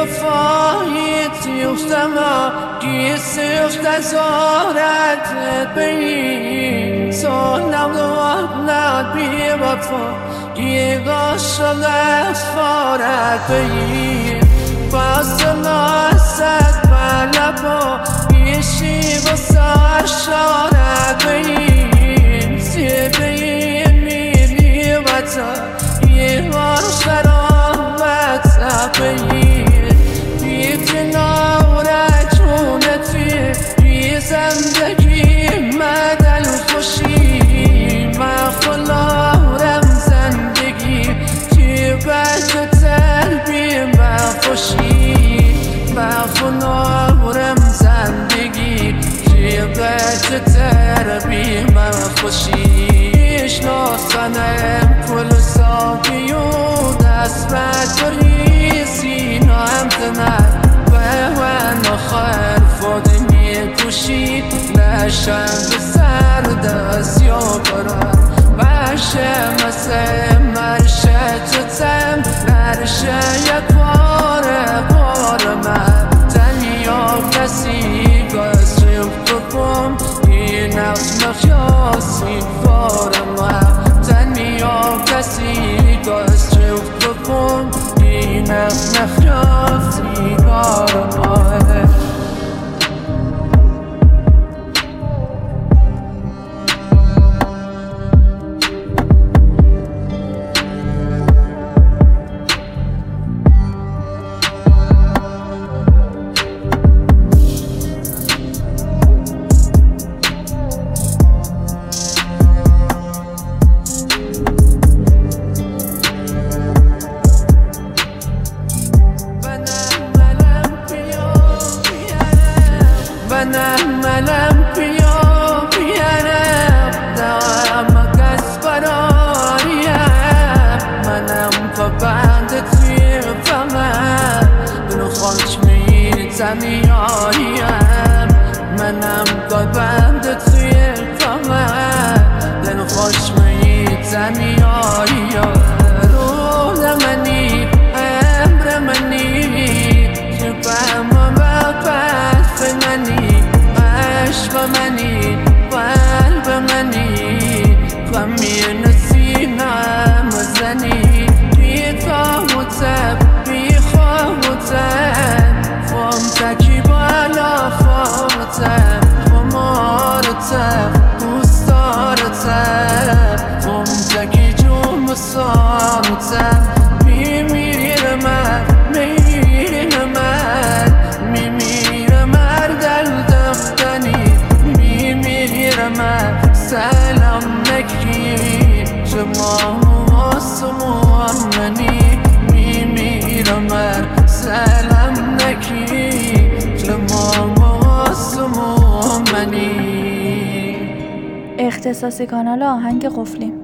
وفایت یفتم گیسیخت زارت بین سالم دوانت بی وفا گیگاشل اسفارت بین باز ناسد بلبا گیشی بسر شارت بین سیبین میلی وطا یوار شرابت بین بیت نورت جونتی بی زندگی مدل خوشی مخلارم زندگی که بچه تربی مخوشی مخلارم زندگی که بچه تربی مخوشی شناسنم کل ساقی و دست برداری سینا امتنر و خیر فاطمی کشید لشم به سر دست یا برار مرشه مسه مرشه چتم مرشه یک بار من تنیا کسی گذرم بکن این نفس مخیاسی بار من تنیا کسی گذرم بکن این نفس مخیاسی بار من منم بیا بیارم دارم کس براریم منم پابند توی فمم دلو خوش میزنی آریم منم پابند توی فمم دلو خوش میزنی آریم روح منی امر منی شبم بس منی عشق منی قلب منی غمی نسینم زنی بی تا و تب بی خواه و تب فهم تکی بالا فامتم خمارتم دوستارتم فهم تکی جوم سانتم میمیرم سلام نکی شما آسمان منی میمیرم سلام نکی شما آسمان منی. اختصاصی کانال آهنگ قفلی.